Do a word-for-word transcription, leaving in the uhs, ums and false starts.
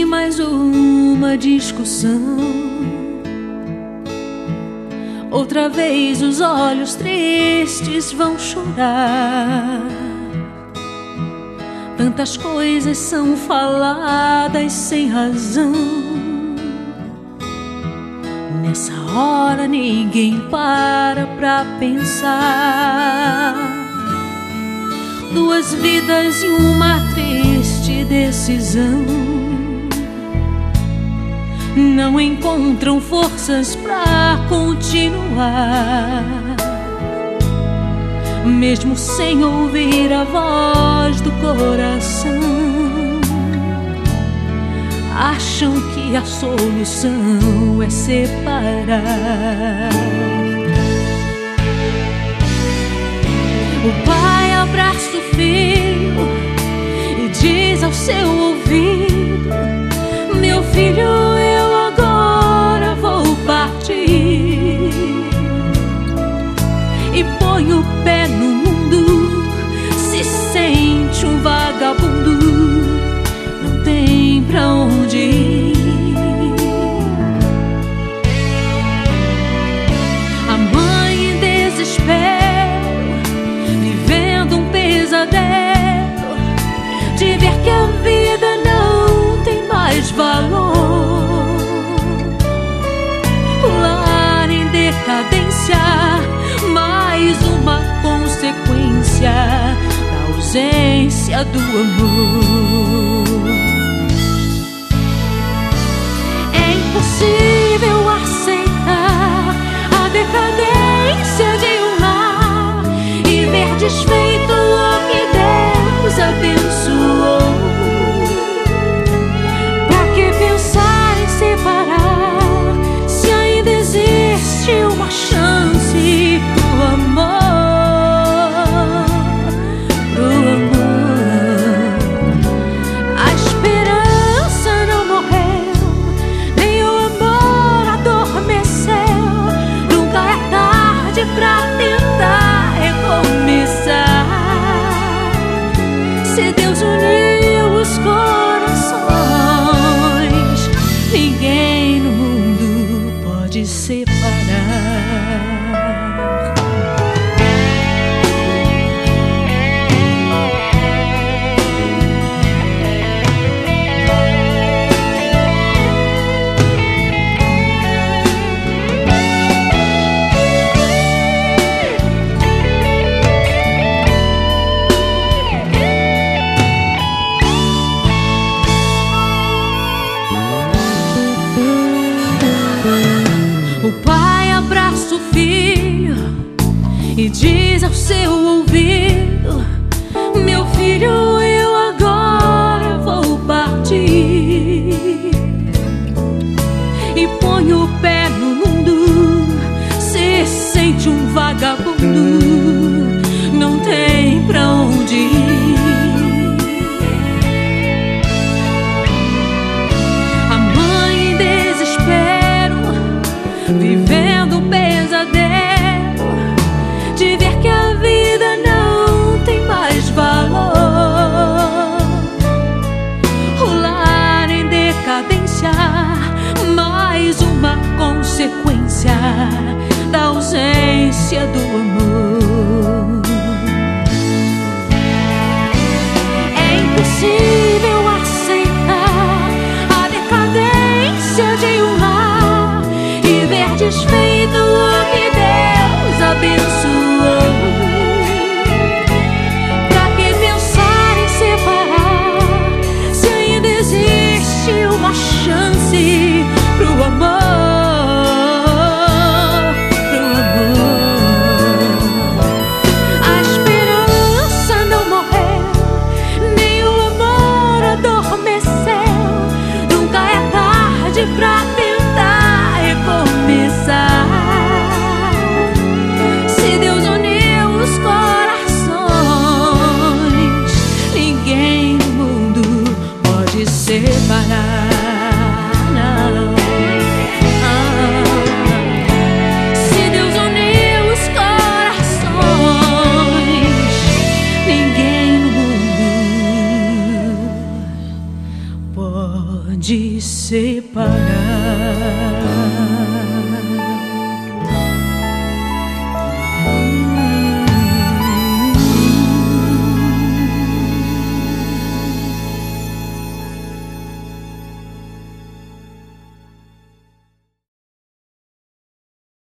mais uma discussão. Outra vez os olhos tristes vão chorar. Tantas coisas são faladas sem razão. Nessa hora ninguém para pra pensar. Duas vidas e uma triste decisão. Não encontram forças pra continuar, mesmo sem ouvir a voz do coração. Acham que a solução é separar. O pai abraça o filho e diz ao seu ouvido: meu filho, eu agora vou partir. E põe o pé no mundo, se sente um vagabundo, não tem pra onde ir. A mãe em desespero, vivendo um pesadelo, de ver que a vida não tem mais valor. O lar em decadência, mais uma consequência da ausência do amor. É impossível aceitar a decadência de um lar e ver desfeito o que Deus abençoou. Pra que pensar em separar, se ainda existe uma chance pro amor? Se Deus uniu os corações, ninguém no mundo pode separar. O pai abraça o filho e diz ao seu ouvido: meu filho, eu agora vou partir. E põe o pé no mundo, se sente um vagabundo, não tem pra onde ir. A mãe em desespero, vivendo um pesadelo, de ver que a vida não tem mais valor. O lar em decadência, mais uma consequência da ausência do amor. É impossível aceitar a decadência de um lar e ver desfeito o que Deus abençoou. Pra que pensar em separar, se ainda existe uma chance pro amor? Pro amor. A esperança não morreu, nem o amor adormeceu. Nunca é tarde pra tentar recomeçar. Se Deus uniu os corações, ninguém no mundo pode separar. Não. Ah. Se Deus uniu os corações, ninguém no mundo pode separar.